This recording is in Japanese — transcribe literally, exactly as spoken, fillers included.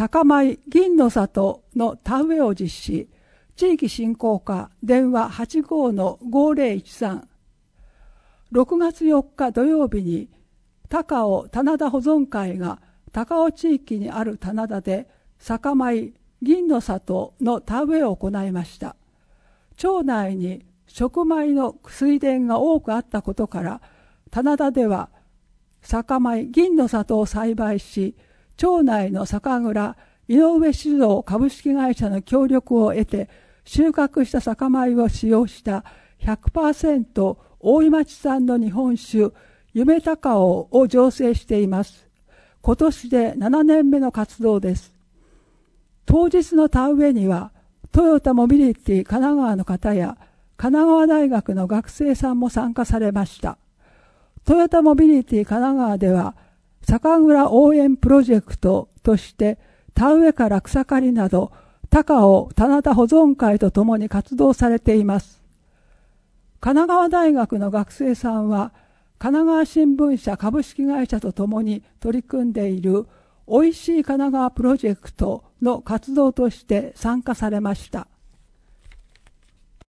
酒米銀の里の田植えを実施。地域振興課電話 はちごー ごーぜろいちさん。ろくがつよっか土曜日に高尾棚田保存会が高尾地域にある棚田で酒米銀の里の田植えを行いました。町内に食米の水田が多くあったことから棚田では酒米銀の里を栽培し、町内の酒蔵井上酒造株式会社の協力を得て収穫した酒米を使用した ひゃくパーセント 大井町産の日本酒夢高尾を醸成しています。今年でななねんめの活動です。当日の田植えにはトヨタモビリティ神奈川の方や神奈川大学の学生さんも参加されました。トヨタモビリティ神奈川では酒蔵応援プロジェクトとして田植えから草刈りなど高尾棚田保存会とともに活動されています。神奈川大学の学生さんは神奈川新聞社株式会社とともに取り組んでいるおいしい神奈川プロジェクトの活動として参加されました。